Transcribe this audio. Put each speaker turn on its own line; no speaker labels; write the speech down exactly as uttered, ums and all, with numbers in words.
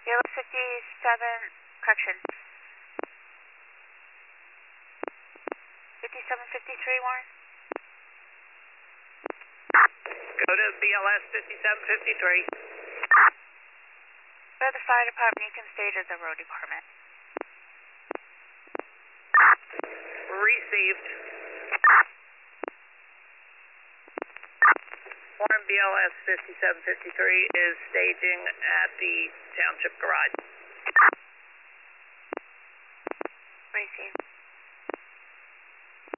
zero fifty-seven, correction. fifty-seven fifty-three, Warren.
Go to B L S fifty-seven fifty-three.
Go to the fire department, you can stay to the road department.
Received. Warren, B L S fifty-seven fifty-three is staging at the township garage.
Received.